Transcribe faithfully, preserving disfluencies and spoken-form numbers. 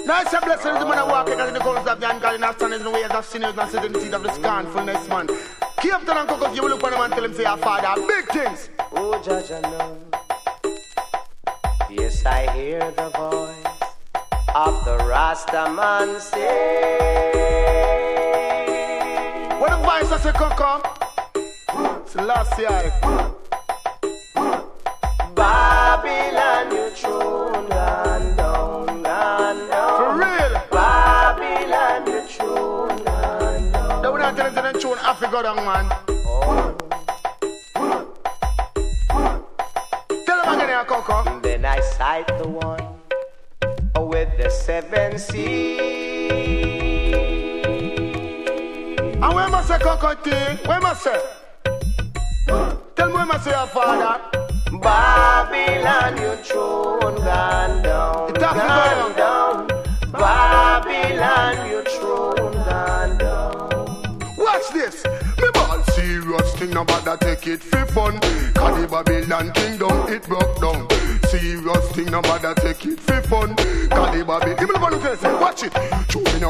Nice and blessed is the man that walk in the corners of the ungodly and stand in the ways of sinners and sit in the seat of the scornfulness, man. Keep up to them cocos, you will look on them and tell him say your father big things. Oh, Judge, I know. Yes, I hear the voice of the Rasta man say. What the voice I say, Coco? It's the last year. Babylon, you throne gone down, gone down. For real? Babylon, you throne gone down. They will not tell us to tune Africa down, man. Oh. Tell them again here, Coco. Then I sight the one with the seven seas. And where must I say, Coco, T? Where must I say? Tell me where must I say your father? Babylon, your throne gone down, gone down. Babylon, your throne gone down. Watch this. Me ball serious thing, nobody take it for fun. Cause the Babylon kingdom, it broke down. Serious thing, nobody take it for fun. Cause the Babylon, give me the one who can say, watch it. True, me no